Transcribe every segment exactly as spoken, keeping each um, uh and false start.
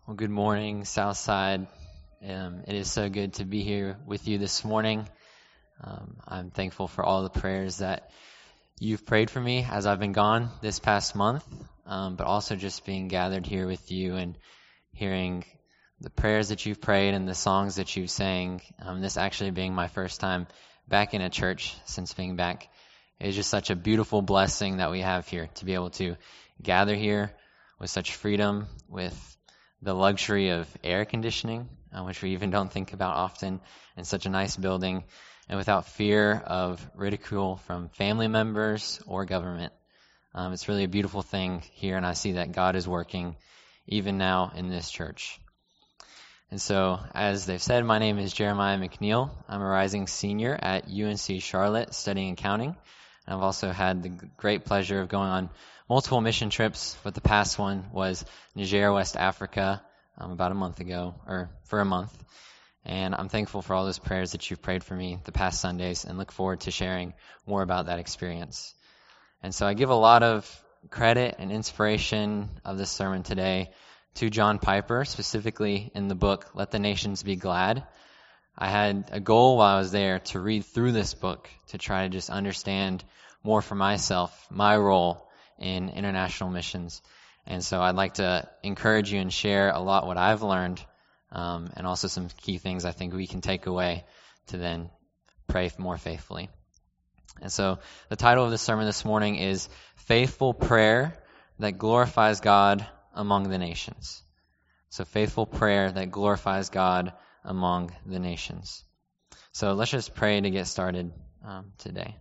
Well, good morning, Southside. Um, it is so good to be here with you this morning. Um, I'm thankful for all the prayers that you've prayed for me as I've been gone this past month, um, but also just being gathered here with you and hearing the prayers that you've prayed and the songs that you've sang. Um, this actually being my first time back in a church since being back. It is just such a beautiful blessing that we have here to be able to gather here with such freedom, with the luxury of air conditioning, uh, which we even don't think about often, in such a nice building, and without fear of ridicule from family members or government. Um, it's really a beautiful thing here, and I see that God is working even now in this church. And so, as they've said, my name is Jeremiah McNeil. I'm a rising senior at U N C Charlotte studying accounting. And I've also had the great pleasure of going on multiple mission trips, but the past one was Niger, West Africa, um, about a month ago, or for a month. And I'm thankful for all those prayers that you've prayed for me the past Sundays and look forward to sharing more about that experience. And so I give a lot of credit and inspiration of this sermon today to John Piper, specifically in the book, Let the Nations Be Glad. I had a goal while I was there to read through this book to try to just understand more for myself, my role in international missions. And so I'd like to encourage you and share a lot what I've learned, um, and also some key things I think we can take away to then pray more faithfully. And so the title of the sermon this morning is Faithful Prayer That Glorifies God Among the Nations. So faithful prayer that glorifies God among the nations. So let's just pray to get started um, today.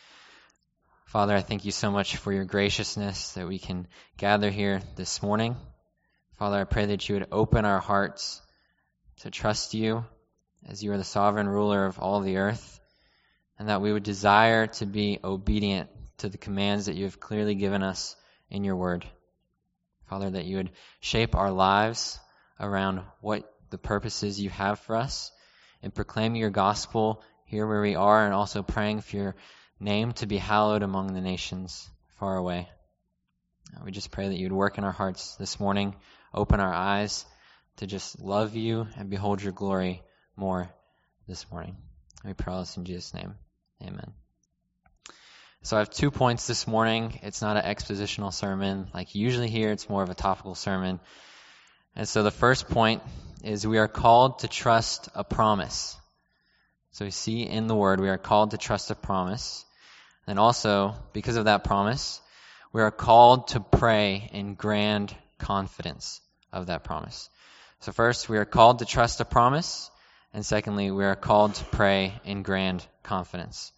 Father, I thank you so much for your graciousness that we can gather here this morning. Father, I pray that you would open our hearts to trust you as you are the sovereign ruler of all the earth, and that we would desire to be obedient to the commands that you have clearly given us in your word. Father, that you would shape our lives around what the purposes you have for us, and proclaiming your gospel here where we are, and also praying for your name to be hallowed among the nations far away. We just pray that you would work in our hearts this morning, open our eyes to just love you and behold your glory more this morning. We pray all this in Jesus' name. Amen. So I have two points this morning. It's not an expositional sermon like you usually hear. It's more of a topical sermon. And so the first point is we are called to trust a promise. So we see in the word we are called to trust a promise. And also, because of that promise, we are called to pray in grand confidence of that promise. So first, we are called to trust a promise. And secondly, we are called to pray in grand confidence.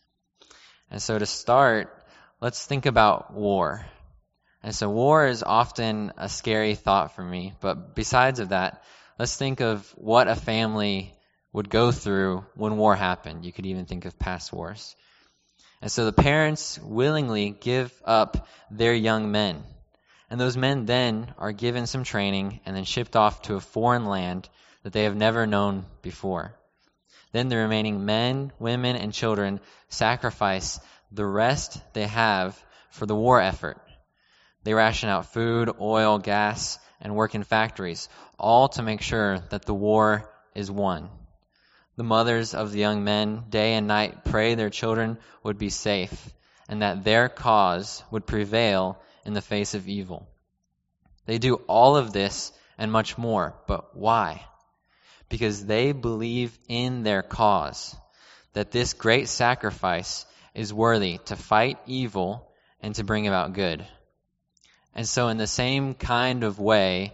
And so to start, let's think about war. And so war is often a scary thought for me. But besides of that, let's think of what a family would go through when war happened. You could even think of past wars. And so the parents willingly give up their young men. And those men then are given some training and then shipped off to a foreign land that they have never known before. Then the remaining men, women, and children sacrifice the rest they have for the war effort. They ration out food, oil, gas, and work in factories, all to make sure that the war is won. The mothers of the young men day and night pray their children would be safe and that their cause would prevail in the face of evil. They do all of this and much more, but why? Because they believe in their cause, that this great sacrifice is worthy to fight evil and to bring about good. And so in the same kind of way,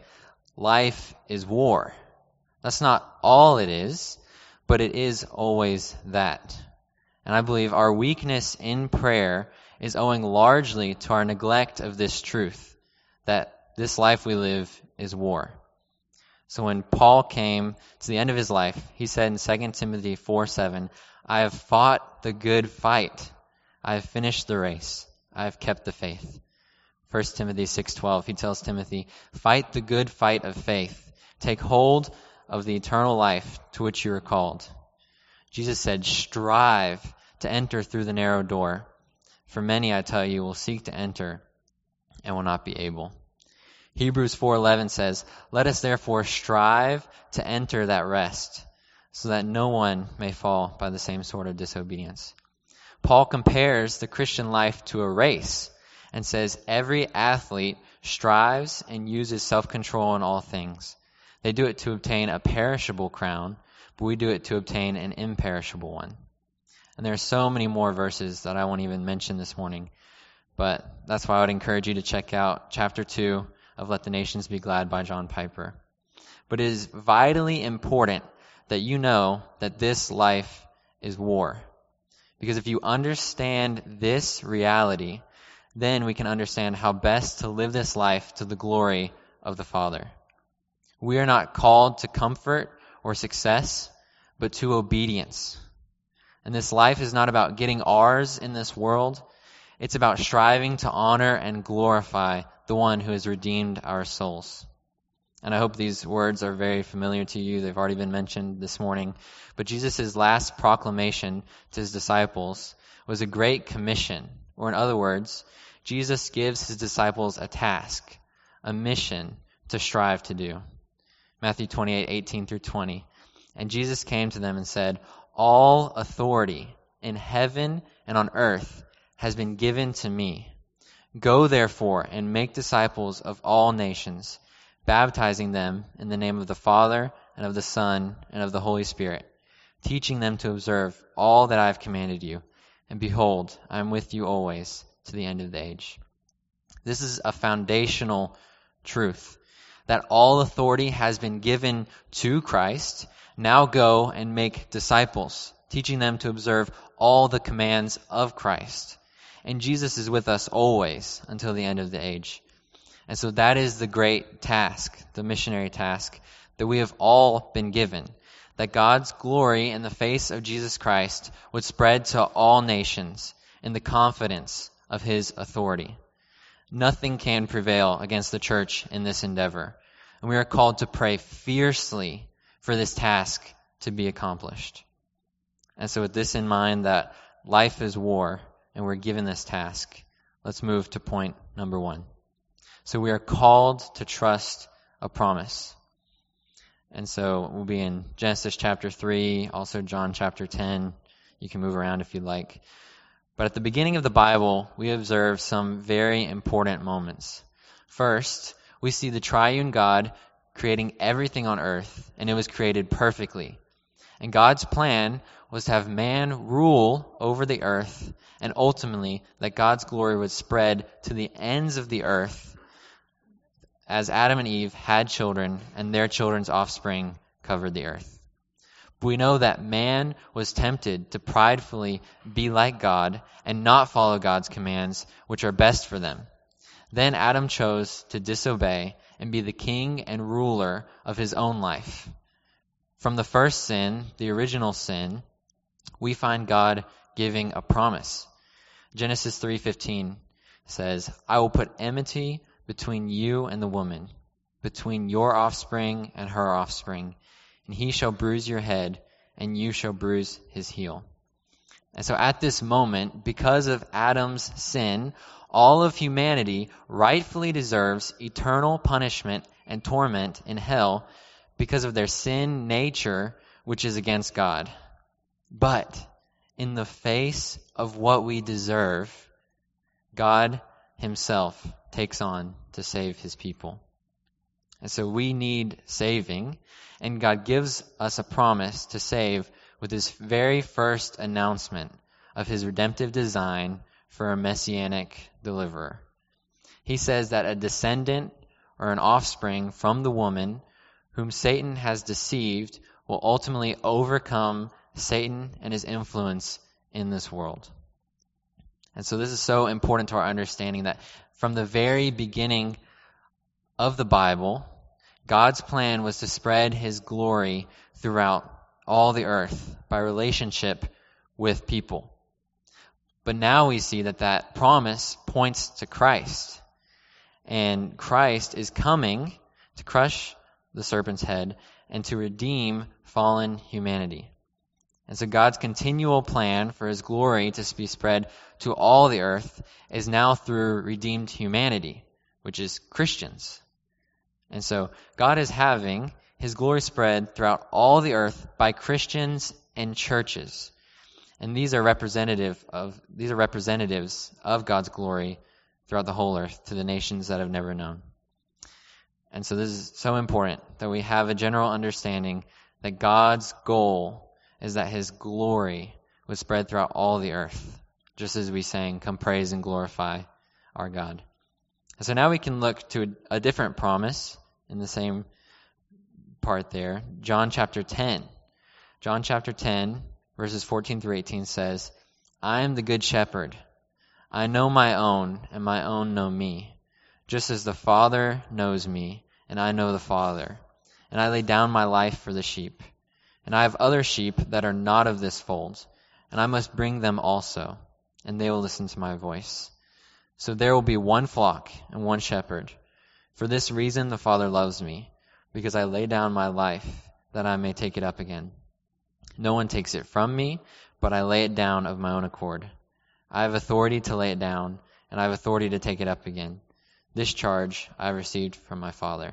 life is war. That's not all it is, but it is always that. And I believe our weakness in prayer is owing largely to our neglect of this truth, that this life we live is war. So when Paul came to the end of his life, he said in Second Timothy four seven, I have fought the good fight. I have finished the race. I have kept the faith. First Timothy six twelve, he tells Timothy, fight the good fight of faith. Take hold of the eternal life to which you are called. Jesus said, strive to enter through the narrow door. For many, I tell you, will seek to enter and will not be able. Hebrews four eleven says, "Let us therefore strive to enter that rest, so that no one may fall by the same sort of disobedience." Paul compares the Christian life to a race and says every athlete strives and uses self-control in all things. They do it to obtain a perishable crown, but we do it to obtain an imperishable one. And there are so many more verses that I won't even mention this morning, but that's why I would encourage you to check out chapter two of Let the Nations Be Glad by John Piper. But it is vitally important that you know that this life is war. Because if you understand this reality, then we can understand how best to live this life to the glory of the Father. We are not called to comfort or success, but to obedience. And this life is not about getting ours in this world. It's about striving to honor and glorify the one who has redeemed our souls. And I hope these words are very familiar to you. They've already been mentioned this morning. But Jesus' last proclamation to his disciples was a great commission. Or in other words, Jesus gives his disciples a task, a mission to strive to do. Matthew twenty-eight, eighteen through twenty. And Jesus came to them and said, "All authority in heaven and on earth has been given to me. Go therefore and make disciples of all nations, baptizing them in the name of the Father and of the Son and of the Holy Spirit, teaching them to observe all that I have commanded you. And behold, I am with you always to the end of the age." This is a foundational truth, that all authority has been given to Christ. Now go and make disciples, teaching them to observe all the commands of Christ. And Jesus is with us always until the end of the age. And so that is the great task, the missionary task, that we have all been given, that God's glory in the face of Jesus Christ would spread to all nations in the confidence of his authority. Nothing can prevail against the church in this endeavor. And we are called to pray fiercely for this task to be accomplished. And so with this in mind, that life is war, and we're given this task, let's move to point number one. So we are called to trust a promise. And so we'll be in Genesis chapter three, also John chapter ten. You can move around if you'd like. But at the beginning of the Bible, we observe some very important moments. First, we see the triune God creating everything on earth, and it was created perfectly. And God's plan was to have man rule over the earth, and ultimately that God's glory would spread to the ends of the earth as Adam and Eve had children and their children's offspring covered the earth. But we know that man was tempted to pridefully be like God and not follow God's commands, which are best for them. Then Adam chose to disobey and be the king and ruler of his own life. From the first sin, the original sin, we find God giving a promise. Genesis three fifteen says, "I will put enmity between you and the woman, between your offspring and her offspring, and he shall bruise your head, and you shall bruise his heel." And so at this moment, because of Adam's sin, all of humanity rightfully deserves eternal punishment and torment in hell because of their sin nature, which is against God. But in the face of what we deserve, God himself takes on to save his people. And so we need saving, and God gives us a promise to save with his very first announcement of his redemptive design for a messianic deliverer. He says that a descendant or an offspring from the woman whom Satan has deceived will ultimately overcome Satan and his influence in this world. And so this is so important to our understanding that from the very beginning of the Bible, God's plan was to spread his glory throughout all the earth by relationship with people. But now we see that that promise points to Christ. And Christ is coming to crush the serpent's head and to redeem fallen humanity. And so God's continual plan for his glory to be spread to all the earth is now through redeemed humanity, which is Christians. And so God is having his glory spread throughout all the earth by Christians and churches. And these are representative of these are representatives of God's glory throughout the whole earth to the nations that have never known. And so this is so important that we have a general understanding that God's goal is that his glory would spread throughout all the earth, just as we sang, "Come praise and glorify our God." And so now we can look to a, a different promise in the same part there. John chapter ten. John chapter ten, verses fourteen through eighteen says, "I am the good shepherd. I know my own, and my own know me, just as the Father knows me, and I know the Father. And I lay down my life for the sheep. And I have other sheep that are not of this fold, and I must bring them also, and they will listen to my voice. So there will be one flock and one shepherd. For this reason the Father loves me, because I lay down my life that I may take it up again. No one takes it from me, but I lay it down of my own accord. I have authority to lay it down, and I have authority to take it up again. This charge I received from my Father."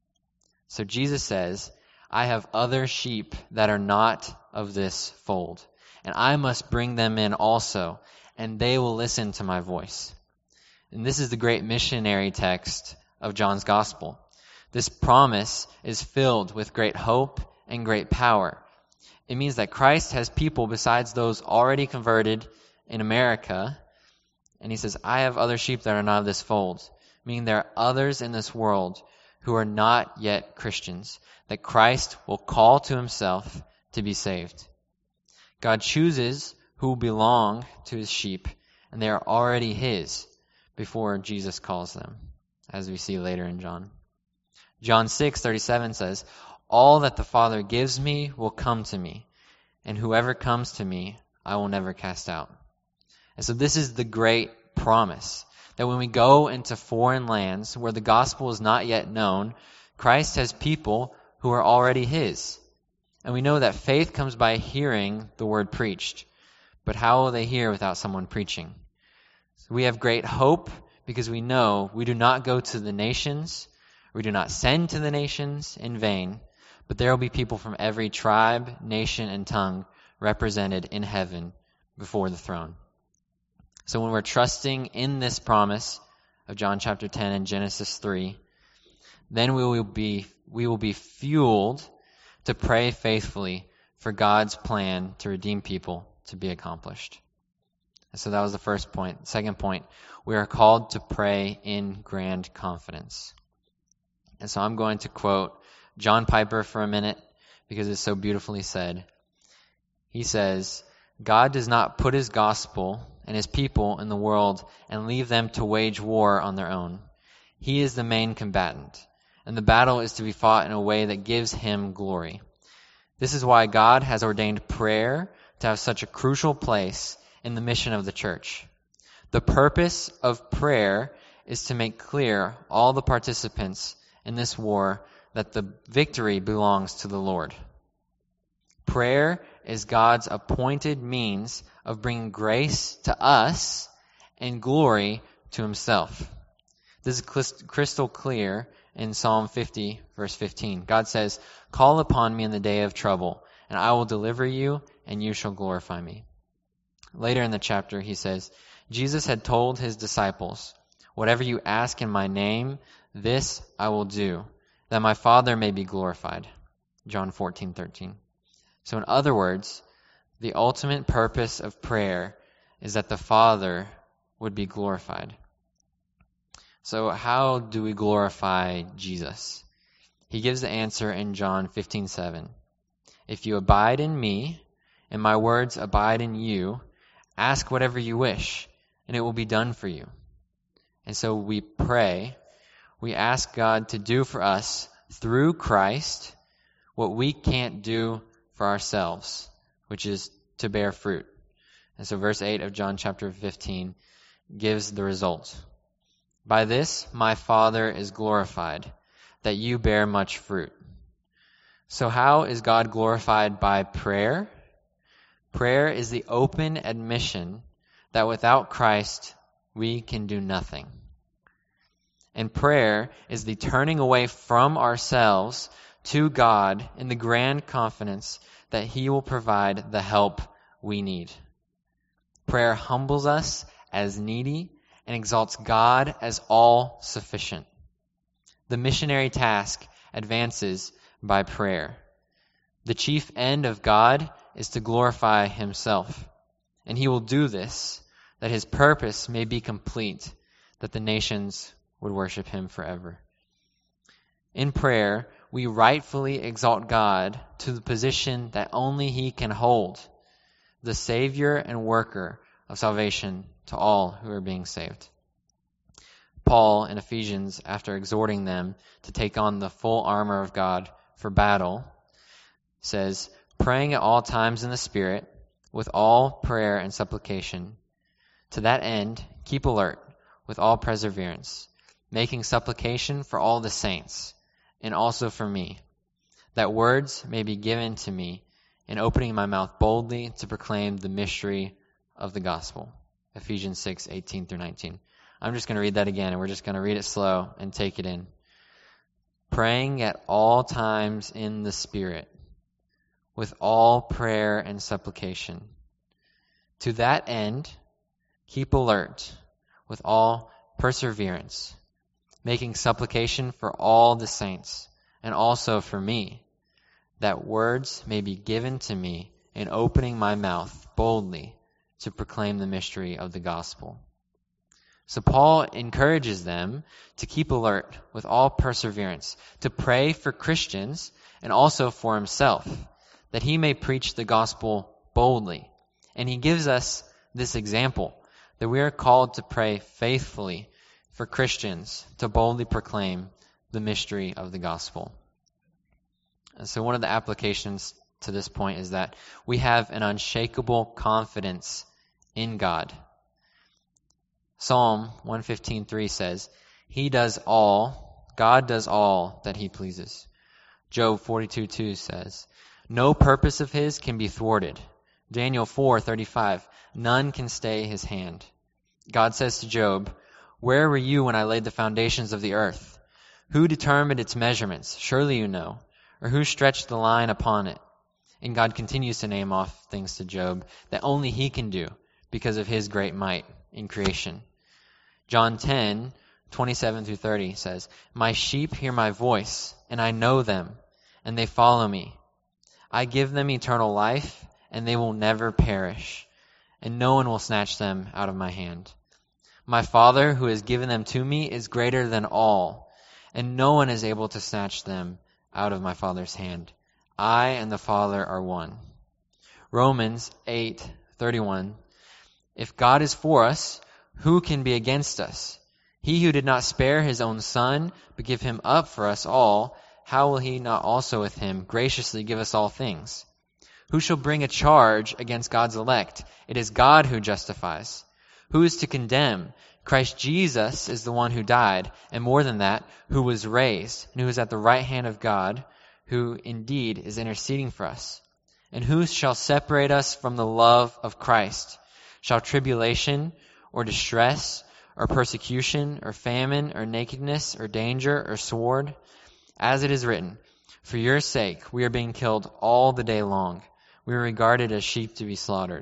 So Jesus says, I have other sheep that are not of this fold, and I must bring them in also, and they will listen to my voice. And this is the great missionary text of John's gospel. This promise is filled with great hope and great power. It means that Christ has people besides those already converted in America, and he says, I have other sheep that are not of this fold, meaning there are others in this world who are not yet Christians, that Christ will call to himself to be saved. God chooses who belong to his sheep, and they are already his before Jesus calls them, as we see later in John. John six thirty-seven says, all that the Father gives me will come to me, and whoever comes to me, I will never cast out. And so this is the great promise, that when we go into foreign lands where the gospel is not yet known, Christ has people who are already his. And we know that faith comes by hearing the word preached. But how will they hear without someone preaching? So we have great hope because we know we do not go to the nations, we do not send to the nations in vain, but there will be people from every tribe, nation, and tongue represented in heaven before the throne. So when we're trusting in this promise of John chapter ten and Genesis three, then we will be we will be fueled to pray faithfully for God's plan to redeem people to be accomplished. And so that was the first point. Second point, we are called to pray in grand confidence. And so I'm going to quote John Piper for a minute because it's so beautifully said. He says, God does not put his gospel and his people in the world and leave them to wage war on their own. He is the main combatant, and the battle is to be fought in a way that gives him glory. This is why God has ordained prayer to have such a crucial place in the mission of the church. The purpose of prayer is to make clear all the participants in this war that the victory belongs to the Lord. Prayer is God's appointed means of bringing grace to us and glory to himself. This is crystal clear in Psalm fifty, verse fifteen. God says, call upon me in the day of trouble, and I will deliver you, and you shall glorify me. Later in the chapter, he says, Jesus had told his disciples, whatever you ask in my name, this I will do, that my Father may be glorified. John fourteen thirteen. So in other words, the ultimate purpose of prayer is that the Father would be glorified. So how do we glorify Jesus? He gives the answer in John fifteen seven. If you abide in me, and my words abide in you, ask whatever you wish, and it will be done for you. And so we pray, we ask God to do for us, through Christ, what we can't do for ourselves, which is to bear fruit. And so verse eight of John chapter fifteen gives the result. By this my Father is glorified, that you bear much fruit. So how is God glorified by prayer? Prayer is the open admission that without Christ we can do nothing. And prayer is the turning away from ourselves to God in the grand confidence that He will provide the help we need. Prayer humbles us as needy and exalts God as all-sufficient. The missionary task advances by prayer. The chief end of God is to glorify Himself, and He will do this that His purpose may be complete, that the nations would worship Him forever. In prayer, we rightfully exalt God to the position that only He can hold, the Savior and worker of salvation to all who are being saved. Paul in Ephesians, after exhorting them to take on the full armor of God for battle, says, praying at all times in the Spirit, with all prayer and supplication. To that end, keep alert with all perseverance, making supplication for all the saints, and also for me, that words may be given to me in opening my mouth boldly to proclaim the mystery of the gospel. Ephesians six, eighteen through nineteen. I'm just going to read that again, and we're just going to read it slow and take it in. Praying at all times in the Spirit, with all prayer and supplication. To that end, keep alert with all perseverance, making supplication for all the saints, and also for me, that words may be given to me in opening my mouth boldly to proclaim the mystery of the gospel. So Paul encourages them to keep alert with all perseverance, to pray for Christians and also for himself, that he may preach the gospel boldly. And he gives us this example, that we are called to pray faithfully for Christians to boldly proclaim the mystery of the gospel. And so one of the applications to this point is that we have an unshakable confidence in God. Psalm one fifteen three says, He does all, God does all that He pleases. Job forty-two two says, no purpose of His can be thwarted. Daniel four thirty-five, none can stay His hand. God says to Job, where were you when I laid the foundations of the earth? Who determined its measurements? Surely you know. Or who stretched the line upon it? And God continues to name off things to Job that only He can do because of His great might in creation. John ten twenty-seven through thirty says, my sheep hear my voice, and I know them, and they follow me. I give them eternal life, and they will never perish, and no one will snatch them out of my hand. My Father, who has given them to me, is greater than all, and no one is able to snatch them out of my Father's hand. I and the Father are one. Romans eight thirty-one, if God is for us, who can be against us? He who did not spare His own Son, but give Him up for us all, how will He not also with Him graciously give us all things? Who shall bring a charge against God's elect? It is God who justifies. Who is to condemn? Christ Jesus is the one who died, and more than that, who was raised, and who is at the right hand of God, who indeed is interceding for us. And who shall separate us from the love of Christ? Shall tribulation, or distress, or persecution, or famine, or nakedness, or danger, or sword? As it is written, for your sake we are being killed all the day long. We are regarded as sheep to be slaughtered.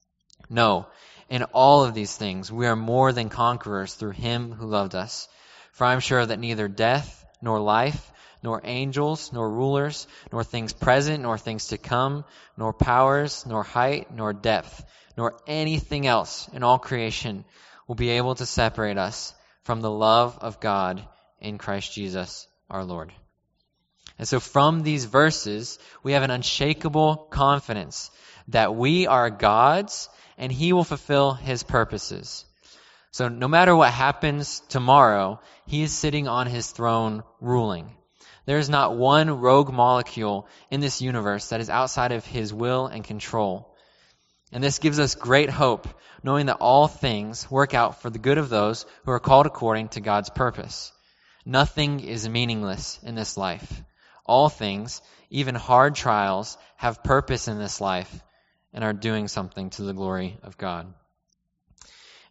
No, in all of these things we are more than conquerors through Him who loved us. For I am sure that neither death, nor life, nor angels, nor rulers, nor things present, nor things to come, nor powers, nor height, nor depth, nor anything else in all creation will be able to separate us from the love of God in Christ Jesus our Lord. And so from these verses, we have an unshakable confidence that we are God's and He will fulfill His purposes. So no matter what happens tomorrow, He is sitting on His throne ruling. There is not one rogue molecule in this universe that is outside of His will and control. And this gives us great hope, knowing that all things work out for the good of those who are called according to God's purpose. Nothing is meaningless in this life. All things, even hard trials, have purpose in this life and are doing something to the glory of God.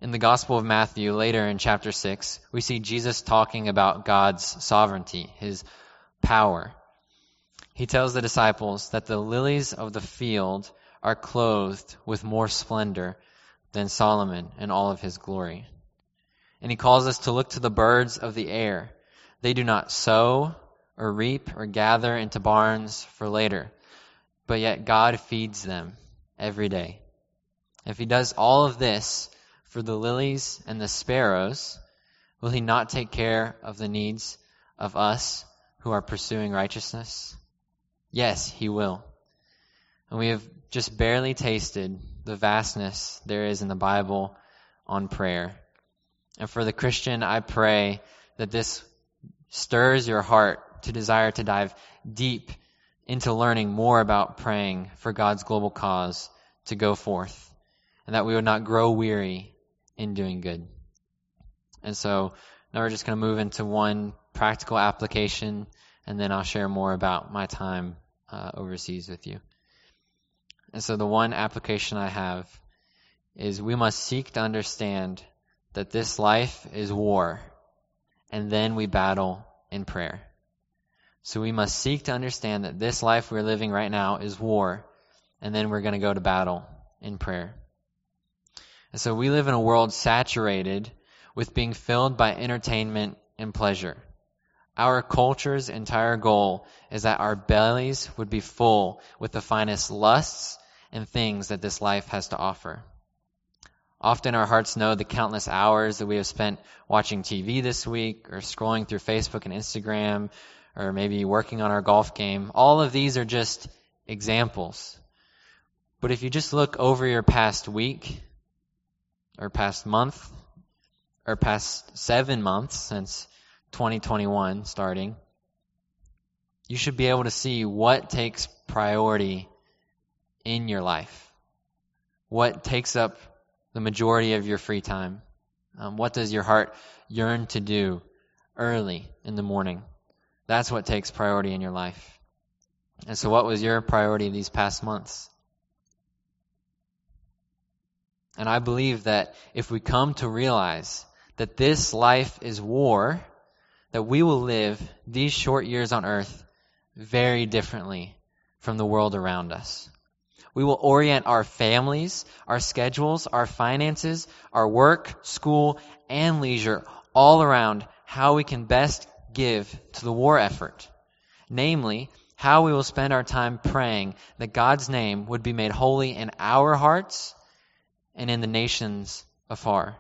In the Gospel of Matthew, later in chapter six, we see Jesus talking about God's sovereignty, his power. He tells the disciples that the lilies of the field are clothed with more splendor than Solomon in all of his glory. And he calls us to look to the birds of the air. They do not sow or reap or gather into barns for later, but yet God feeds them every day. If he does all of this for the lilies and the sparrows, will he not take care of the needs of us who are pursuing righteousness? Yes, he will. And we have just barely tasted the vastness there is in the Bible on prayer. And for the Christian, I pray that this stirs your heart to desire to dive deep into learning more about praying for God's global cause to go forth, and that we would not grow weary in doing good. And so now we're just going to move into one practical application, and then I'll share more about my time uh, overseas with you. And so the one application I have is we must seek to understand that this life is war, and then we battle in prayer. So we must seek to understand that this life we're living right now is war, and then we're going to go to battle in prayer. And so we live in a world saturated with being filled by entertainment and pleasure. Our culture's entire goal is that our bellies would be full with the finest lusts and things that this life has to offer. Often our hearts know the countless hours that we have spent watching T V this week, or scrolling through Facebook and Instagram, or maybe working on our golf game. All of these are just examples. But if you just look over your past week, or past month, or past seven months since twenty twenty-one starting, you should be able to see what takes priority in your life. What takes up the majority of your free time? Um, what does your heart yearn to do early in the morning? That's what takes priority in your life. And so what was your priority these past months? And I believe that if we come to realize that this life is war, that we will live these short years on earth very differently from the world around us. We will orient our families, our schedules, our finances, our work, school, and leisure all around how we can best give to the war effort. Namely, how we will spend our time praying that God's name would be made holy in our hearts and in the nations afar.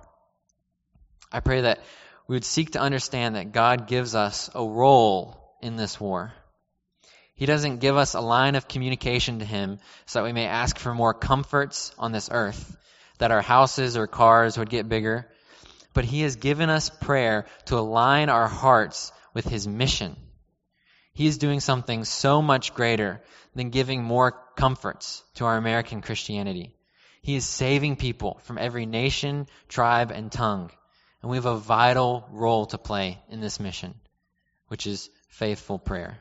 I pray that we would seek to understand that God gives us a role in this war. He doesn't give us a line of communication to him so that we may ask for more comforts on this earth, that our houses or cars would get bigger, but he has given us prayer to align our hearts with his mission. He is doing something so much greater than giving more comforts to our American Christianity. He is saving people from every nation, tribe, and tongue. And we have a vital role to play in this mission, which is faithful prayer.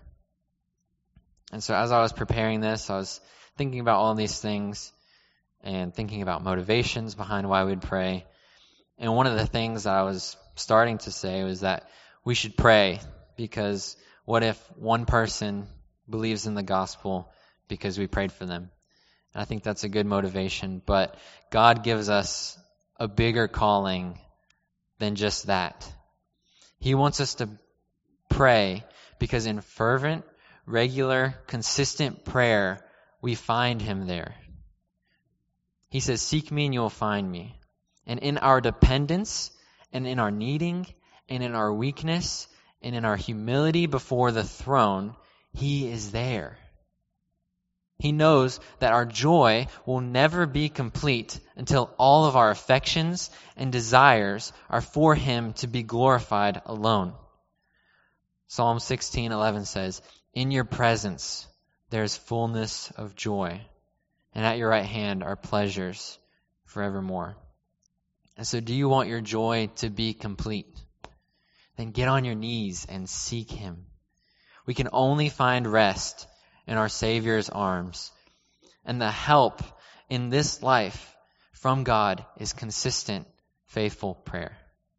And so as I was preparing this, I was thinking about all these things and thinking about motivations behind why we'd pray. And one of the things that I was starting to say was that we should pray because what if one person believes in the gospel because we prayed for them? And I think that's a good motivation, but God gives us a bigger calling than just that. He wants us to pray because in fervent, regular, consistent prayer, we find him there. He says, "Seek me and you will find me." And in our dependence, and in our needing, and in our weakness, and in our humility before the throne, he is there. He knows that our joy will never be complete until all of our affections and desires are for him to be glorified alone. Psalm sixteen eleven says, "In your presence there is fullness of joy, and at your right hand are pleasures forevermore." And so do you want your joy to be complete? Then get on your knees and seek him. We can only find rest in our Savior's arms. And the help in this life from God is consistent, faithful prayer.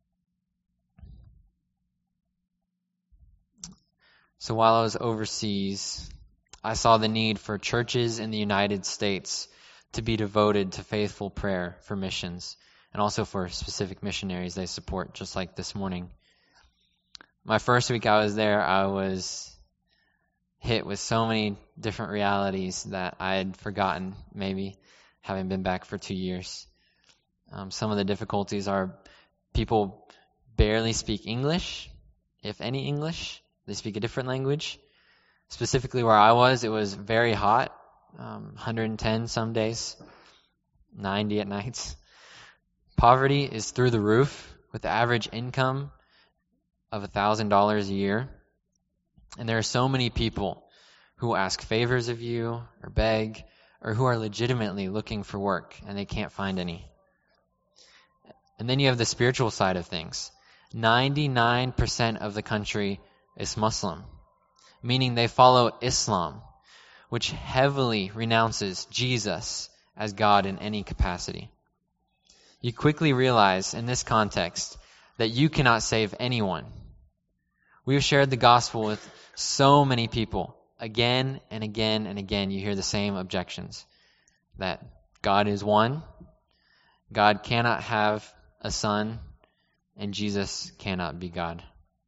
So while I was overseas, I saw the need for churches in the United States to be devoted to faithful prayer for missions and also for specific missionaries they support, just like this morning. My first week I was there, I was hit with so many different realities that I had forgotten, maybe, having been back for two years. Um, some of the difficulties are people barely speak English, if any English. They speak a different language. Specifically where I was, it was very hot, um, one hundred ten some days, ninety at nights. Poverty is through the roof, with the average income of one thousand dollars a year. And there are so many people who ask favors of you, or beg, or who are legitimately looking for work, and they can't find any. And then you have the spiritual side of things. ninety-nine percent of the country is Muslim, meaning they follow Islam, which heavily renounces Jesus as God in any capacity. You quickly realize in this context that you cannot save anyone. We have shared the gospel with so many people. Again and again and again, you hear the same objections. That God is one, God cannot have a son, and Jesus cannot be God.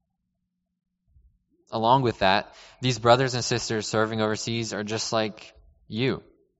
Along with that, these brothers and sisters serving overseas are just like you.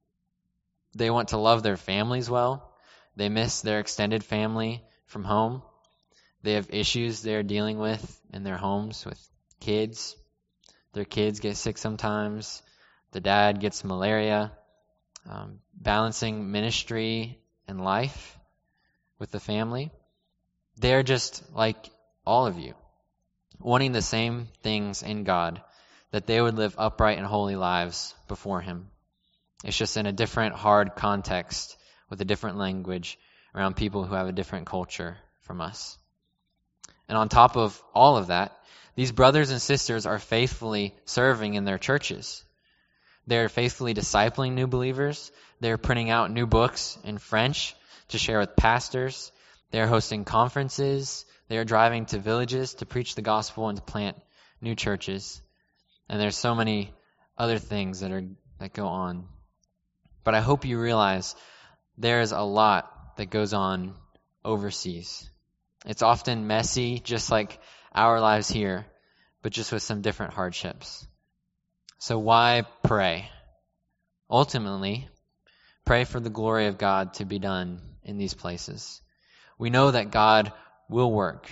They want to love their families well. They miss their extended family from home. They have issues they're dealing with in their homes with kids. Their kids get sick sometimes. The dad gets malaria. Um, balancing ministry and life with the family. They're just like all of you, wanting the same things in God, that they would live upright and holy lives before Him. It's just in a different, hard context with a different language around people who have a different culture from us. And on top of all of that, these brothers and sisters are faithfully serving in their churches. They're faithfully discipling new believers. They're printing out new books in French to share with pastors. They're hosting conferences. They are driving to villages to preach the gospel and to plant new churches. And there's so many other things that are that go on. But I hope you realize there is a lot that goes on overseas. It's often messy, just like our lives here, but just with some different hardships. So why pray? Ultimately, pray for the glory of God to be done in these places. We know that God will work.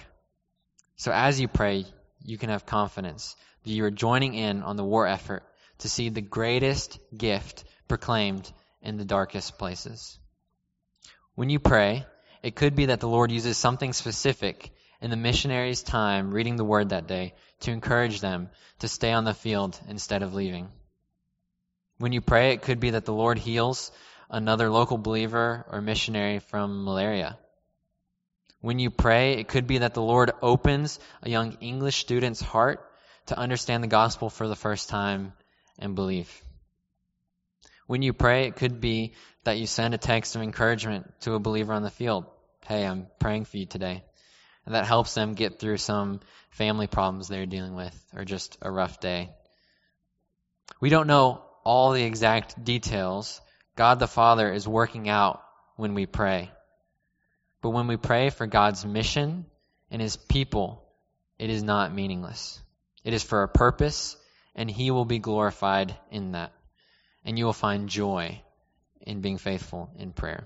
So as you pray, you can have confidence that you are joining in on the war effort to see the greatest gift proclaimed in the darkest places. When you pray, it could be that the Lord uses something specific in the missionaries' time reading the word that day to encourage them to stay on the field instead of leaving. When you pray, it could be that the Lord heals another local believer or missionary from malaria. When you pray, it could be that the Lord opens a young English student's heart to understand the gospel for the first time and believe. When you pray, it could be that you send a text of encouragement to a believer on the field. Hey, I'm praying for you today. And that helps them get through some family problems they're dealing with or just a rough day. We don't know all the exact details God the Father is working out when we pray. But when we pray for God's mission and His people, it is not meaningless. It is for a purpose, and He will be glorified in that. And you will find joy in being faithful in prayer.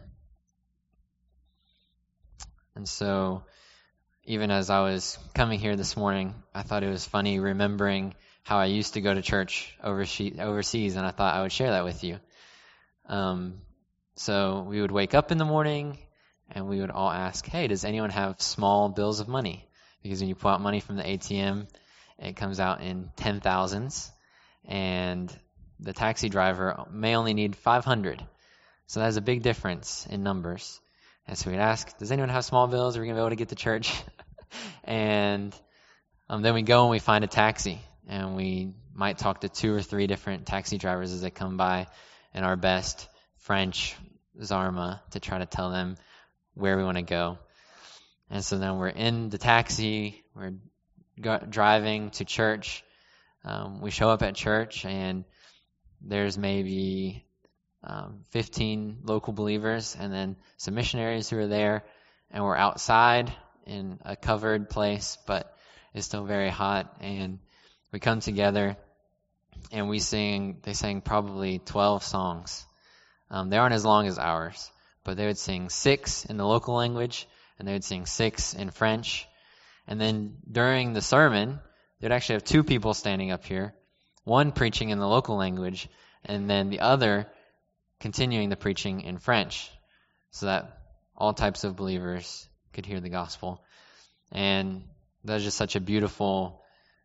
And so, even as I was coming here this morning, I thought it was funny remembering how I used to go to church overseas, and I thought I would share that with you. Um, so we would wake up in the morning, and we would all ask, hey, does anyone have small bills of money? Because when you pull out money from the A T M, it comes out in ten thousands, and the taxi driver may only need five hundred. So that's a big difference in numbers. And so we'd ask, does anyone have small bills? Are we going to be able to get to church? and um, then we go and we find a taxi. And we might talk to two or three different taxi drivers as they come by in our best French Zarma to try to tell them where we want to go. And so then we're in the taxi, we're go- driving to church. Um, we show up at church, and there's maybe um, fifteen local believers and then some missionaries who are there, and we're outside in a covered place, but it's still very hot, and we come together and we sing, they sang probably twelve songs. Um, they aren't as long as ours, but they would sing six in the local language, and they would sing six in French. And then during the sermon, they'd actually have two people standing up here, one preaching in the local language, and then the other continuing the preaching in French, so that all types of believers could hear the gospel. And that was just such a beautiful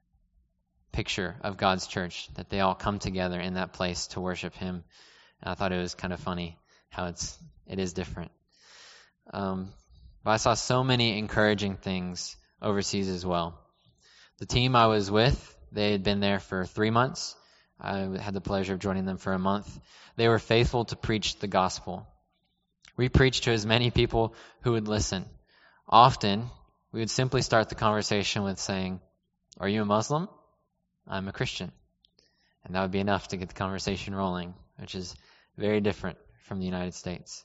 picture of God's church, that they all come together in that place to worship Him. And I thought it was kind of funny how it's it is different. Um, but I saw so many encouraging things overseas as well. The team I was with, they had been there for three months. I had the pleasure of joining them for a month. They were faithful to preach the gospel. We preached to as many people who would listen. Often, we would simply start the conversation with saying, "Are you a Muslim?" "I'm a Christian." And that would be enough to get the conversation rolling, which is very different from the United States.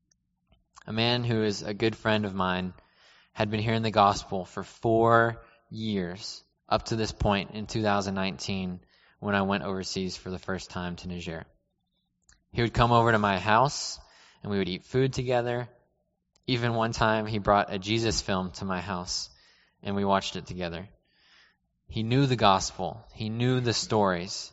A man who is a good friend of mine had been hearing the gospel for four years, up to this point in two thousand nineteen, when I went overseas for the first time to Niger. He would come over to my house, and we would eat food together. Even one time, he brought a Jesus film to my house, and we watched it together. He knew the gospel. He knew the stories.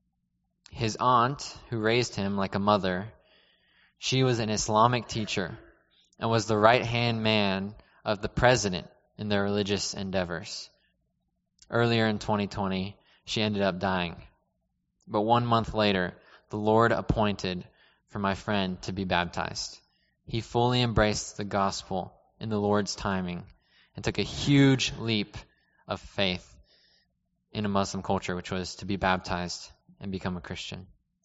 His aunt, who raised him like a mother, she was an Islamic teacher and was the right-hand man of the president in their religious endeavors. Earlier in twenty twenty, she ended up dying. But one month later, the Lord appointed for my friend to be baptized. He fully embraced the gospel in the Lord's timing and took a huge leap of faith in a Muslim culture, which was to be baptized and become a Christian.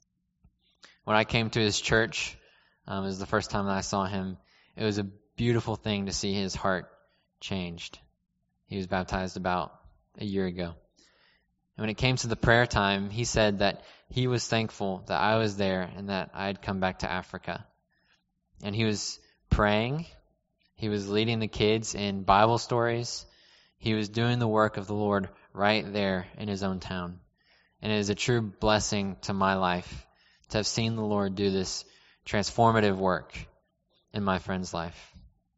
When I came to his church, um, it was the first time that I saw him. It was a beautiful thing to see his heart changed. He was baptized about a year ago. And when it came to the prayer time, he said that he was thankful that I was there and that I had come back to Africa. And he was praying. He was leading the kids in Bible stories. He was doing the work of the Lord right there in his own town. And it is a true blessing to my life to have seen the Lord do this transformative work in my friend's life.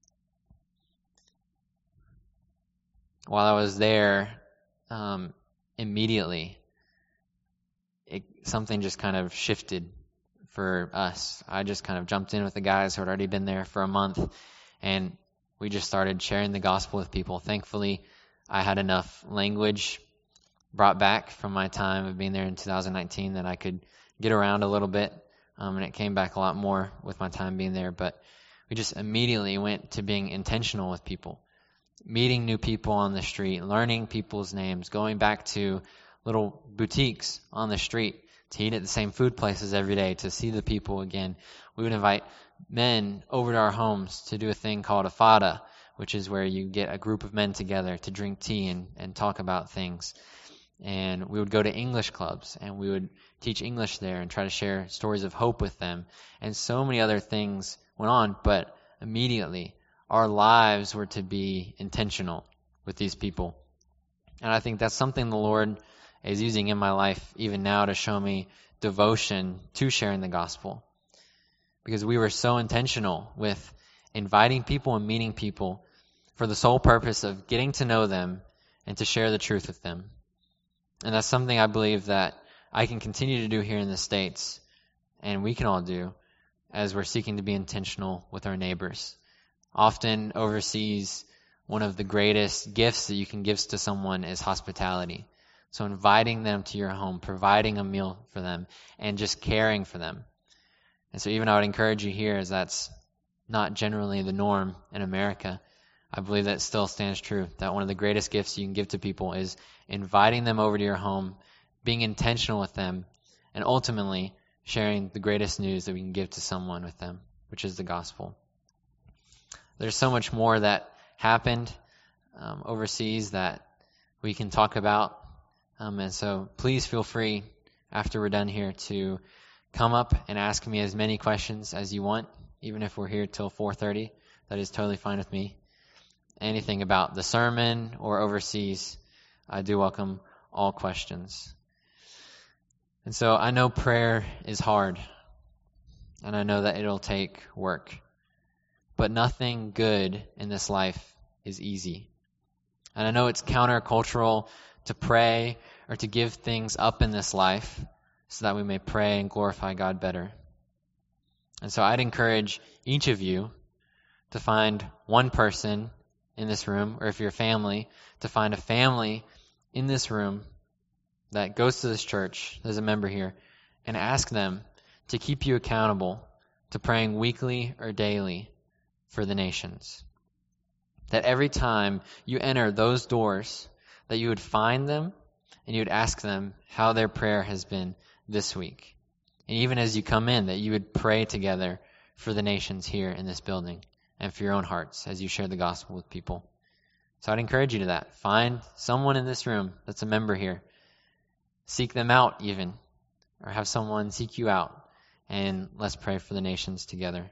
While I was there, um, immediately, it, something just kind of shifted for us. I just kind of jumped in with the guys who had already been there for a month, and we just started sharing the gospel with people. Thankfully, I had enough language brought back from my time of being there in two thousand nineteen that I could get around a little bit, um, and it came back a lot more with my time being there. But we just immediately went to being intentional with people, meeting new people on the street, learning people's names, going back to little boutiques on the street to eat at the same food places every day, to see the people again. We would invite men over to our homes to do a thing called a fada, which is where you get a group of men together to drink tea and, and talk about things. And we would go to English clubs, and we would teach English there and try to share stories of hope with them. And so many other things went on, but immediately our lives were to be intentional with these people. And I think that's something the Lord is using in my life even now to show me devotion to sharing the gospel. Because we were so intentional with inviting people and meeting people for the sole purpose of getting to know them and to share the truth with them. And that's something I believe that I can continue to do here in the States, and we can all do, as we're seeking to be intentional with our neighbors. Often overseas, one of the greatest gifts that you can give to someone is hospitality. So inviting them to your home, providing a meal for them, and just caring for them. And so even I would encourage you here, as that's not generally the norm in America, I believe that still stands true, that one of the greatest gifts you can give to people is inviting them over to your home, being intentional with them, and ultimately sharing the greatest news that we can give to someone with them, which is the gospel. There's so much more that happened um, overseas that we can talk about. Um, and so please feel free after we're done here to come up and ask me as many questions as you want, even if we're here till four thirty. That is totally fine with me. Anything about the sermon or overseas, I do welcome all questions. And so I know prayer is hard, and I know that it'll take work. But nothing good in this life is easy. And I know it's countercultural to pray or to give things up in this life so that we may pray and glorify God better. And so I'd encourage each of you to find one person in this room, or if you're a family, to find a family in this room that goes to this church, there's a member here, and ask them to keep you accountable to praying weekly or daily for the nations. That every time you enter those doors, that you would find them and you would ask them how their prayer has been this week. And even as you come in, that you would pray together for the nations here in this building and for your own hearts as you share the gospel with people. So I'd encourage you to that. Find someone in this room that's a member here. Seek them out even, or have someone seek you out, and let's pray for the nations together.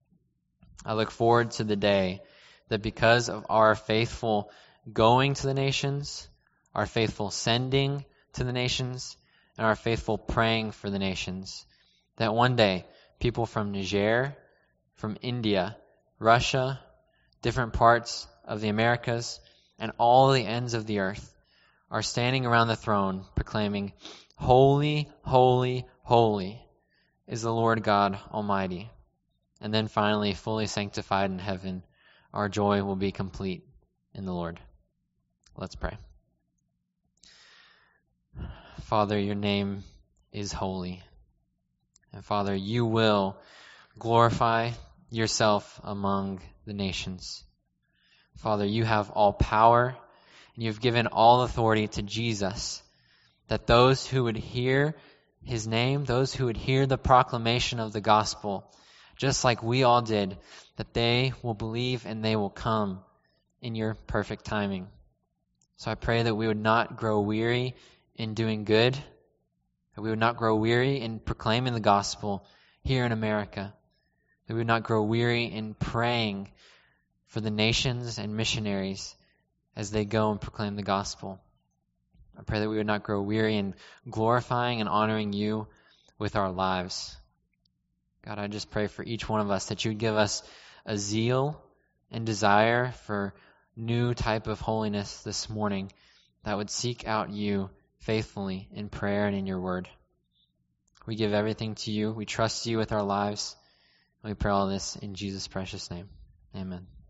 I look forward to the day that because of our faithful going to the nations, our faithful sending to the nations, and our faithful praying for the nations, that one day people from Niger, from India, Russia, different parts of the Americas, and all the ends of the earth are standing around the throne proclaiming, "Holy, holy, holy is the Lord God Almighty." And then finally, fully sanctified in heaven, our joy will be complete in the Lord. Let's pray. Father, your name is holy. And Father, you will glorify yourself among the nations. Father, you have all power, and you've given all authority to Jesus, that those who would hear his name, those who would hear the proclamation of the gospel, just like we all did, that they will believe and they will come in your perfect timing. So I pray that we would not grow weary in doing good, that we would not grow weary in proclaiming the gospel here in America, that we would not grow weary in praying for the nations and missionaries as they go and proclaim the gospel. I pray that we would not grow weary in glorifying and honoring you with our lives. God, I just pray for each one of us that you would give us a zeal and desire for new type of holiness this morning that would seek out you faithfully in prayer and in your word. We give everything to you. We trust you with our lives. We pray all this in Jesus' precious name. Amen.